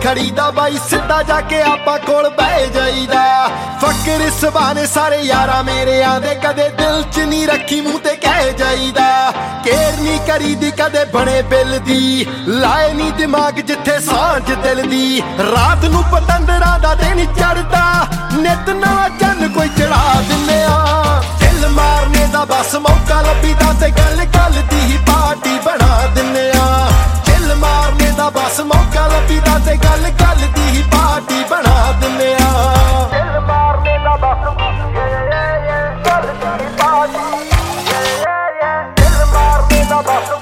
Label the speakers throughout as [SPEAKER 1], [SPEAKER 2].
[SPEAKER 1] ਖੜੀਦਾ ਬਾਈ ਸਿੱਧਾ ਜਾ ਕੇ ਆਪਾਂ ਕੋਲ ਬਹਿ ਜਾਈਦਾ ਫਕਰ ਇਸ ਬਹਾਨੇ ਸਾਰੇ ਯਾਰਾਂ ਮੇਰੇ ਆਂਦੇ ਕਦੇ ਦਿਲ ਚ ਨਹੀਂ ਰੱਖੀ ਮੂੰਹ ਤੇ ਕਹਿ ਜਾਈਦਾ ਕੇਰ ਨਹੀਂ ਕਰੀਦੀ ਕਦੇ ਬਣੇ ਬਿੱਲ ਦੀ ਲਾਏ ਨਹੀਂ ਦਿਮਾਗ ਜਿੱਥੇ ਸਾਂਝ ਦਿਲ ਦੀ ਰਾਤ ਨੂੰ ਪਤੰਦਰਾਂ ਦਾ ਦਿਨ ਚੜਦਾ ਨਿਤ ਨਵਾਂ ਚੰਨ ਕੋਈ ਚੜਾ ਦਿੰਨੇ ਆ ਦਿਲ ਮਾਰਨੇ ਦਾ ਬਸ ਮੌਕਾ ਲੱਭੀਦਾ ਤੇ ਗੱਲ ਗੱਲ ਦੀ ਹੀ ਪਾਰਟੀ ਬਣਾ ਦਿੰਨੇ ਆ ਦਿਲ ਮਾਰਨੇ ਦਾ ਬਸ ਮੌਕਾ ਲੱਭੀਦਾ ਤੇ ਗੱਲ ਗੱਲ ਦੀ ਹੀ ਪਾਰਟੀ ਬਣਾ ਦਿੰਨੇ ਆ ਦਿਲ ਮਾਰਨੇ ਦਾ ਬਸ ਗੱਲ ਦੀ ਪਾਰਟੀ ਦਿਲ ਮਾਰਨੇ ਦਾ ਬਸ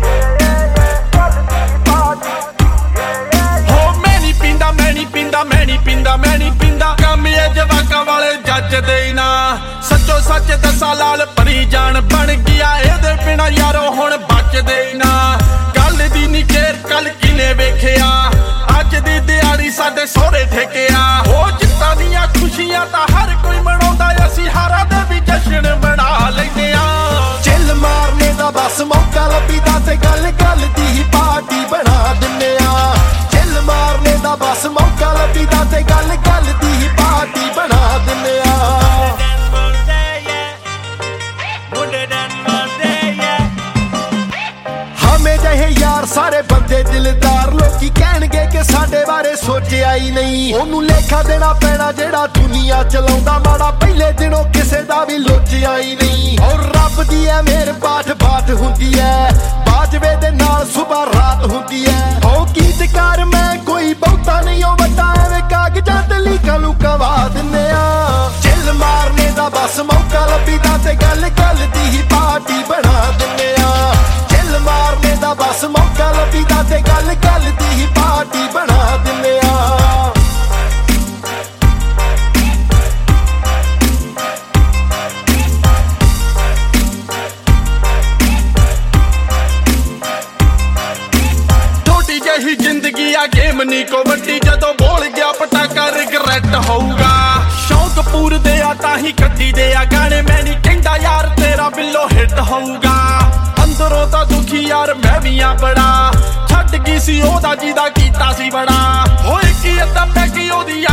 [SPEAKER 2] ਮੈਂ ਨਹੀਂ ਪੀਂਦਾ ਕੰਮ ਇਹ ਜਵਾਕਾਂ ਵਾਲੇ ਜੱਜਦੇ ਹੀ ਨਾ ਸੱਚੋ ਸੱਚ ਦੱਸਾਂ ਲਾਲ ਭਰੀ ਜਾਨ ਬਣ ਗਿਆ ਇਹਦੇ ਬਿਨਾ ਯਾਰੋ ਹੁਣ ਬਚਦੇ ਹੀ ਨਾ ਕੱਲ ਦੀ ਨੀ ਖੇਰ ਕੱਲ ਕਿਨੇ ਵੇਖਿਆ ਅੱਜ ਦੀ ਦਿਹਾੜੀ ਸਾਡੇ ਸਹੁਰੇ ਠੇਕਿਆ ਉਹ ਜਿੱਤਾਂ ਦੀਆਂ ਖੁਸ਼ੀਆਂ ਤਾਂ ਹਰ ਕੋਈ ਮਨਾਉਂਦਾ ਅਸੀਂ ਹਾਰਾਂ ਦੇ ਵੀ ਜਸ਼ਨ ਬਣਾ ਲੈਂਦੇ ਆ
[SPEAKER 1] ਚਿੱਲ ਮਾਰਨੇ ਦਾ ਬਸ ਮੌਕਾ ਲੱਭੀਦਾ ਤੇ ਗੱਲ ਗੱਲ ਦੀ ਹੀ ਪਾਰਟੀ ਬਣਾ ਦਿੰਨੇ ਆ ਚਿੱਲ ਮਾਰਨੇ ਦਾ ਬਸ ਮੌਕਾ ਲੱਭੀਦਾ ਤੇ ਗੱਲ ਗੱਲ ਦੀ ਹੀ ਪਾਰਟੀ ਬਣਾ ਦਿੰਨੇ ਆ ਹਮੇ ਜਿਹੇ ਯਾਰ ਸਾਰੇ ਬੰਦੇ ਦਿਲਦਾਰ ਲੋਕੀ ਕਹਿਣਗੇ ਕਿ ਸਾਡੇ ਬਾਰੇ ਸੋਚਿਆ ਹੀ ਨਹੀਂ ਉਹਨੂੰ ਲੇਖਾ ਦੇਣਾ ਪੈਣਾ ਜਿਹੜਾ ਦੁਨੀਆ ਚਲਾਉਂਦਾ ਮਾੜਾ ਪਹਿਲੇ ਦਿਨੋਂ ਕਿਸੇ ਦਾ ਵੀ ਲੋਚਿਆ ਹੀ ਨਹੀਂ ਔਰ ਰੱਬ ਦੀ ਐ ਮੇਰ ਬਾਤ ਬਾਤ ਹੁੰਦੀ ਐ ਬਾਜਵੇ ਦੇ ਨਾਲ ਸੁਬਾ ਰਾਤ ਹੁੰਦੀ ਐ ਉਹ ਗੀਤਕਾਰ ਮੈਂ ਕੋਈ ਬਹੁਤਾ ਨਹੀਂ ਉਹ ਵੱਡਾ ਐਵੇਂ ਕਾਗਜ਼ਾਂ ਤੇ ਲੀਕਾਂ ਲੂਕਾਂ ਵਾ ਦਿੰਨੇ ਆ ਚਿੱਲ ਮਾਰਨੇ ਦਾ ਬਸ ਮੌਕਾ ਲੱਭੀਦਾ ਤੇ ਗੱਲ ਗੱਲ ਦੀ ਹੀ ਪਾਰਟੀ ਬਣਾ ਦਿੰਨੇ ਆ ਚਿੱਲ ਮਾਰਨੇ ਦਾ ਬਸ ਮੌਕਾ ਲੱਭੀਦਾ ਤੇ ਗੱਲ ਗੱਲ ਦੀ ਹੀ ਪਾਰਟੀ ਬਣਾ ਦਿੰਨੇ ਆ
[SPEAKER 2] ਛੋਟੀ ਜਿਹੀ ਜ਼ਿੰਦਗੀ ਆ ਗੇਮ ਨੀ ਕੋ ਵੱਡੀ ਜਦੋਂ ਬੋਲ ਗਿਆ ਪਟਾਕਾ ਰਿਗਰੈਟ ਹੋਊਗਾ ਸ਼ੌਂਕ ਪੂਰਦੇ ਆ ਤਾਂ ਹੀ ਕੱਢੀ ਦੇ ਆ ਗਾਣੇ ਮੈਂ ਨਹੀਂ ਕਹਿੰਦਾ ਯਾਰ ਤੇਰਾ ਬਿੱਲੋ ਹਿੱਟ ਹੋਊਗਾ ਅੰਦਰੋਂ ਤਾਂ ਦੁਖੀ ਯਾਰ ਮੈਂ ਵੀ ਆ ਬੜਾ ਛੱਡ ਗਈ ਸੀ ਉਹਦਾ ਜਿਹਦਾ ਕੀਤਾ ਸੀ ਬੜਾ ਹੋਏ ਕੀ ਅੱਧਾ ਪੈ ਗਈ ਉਹਦੀ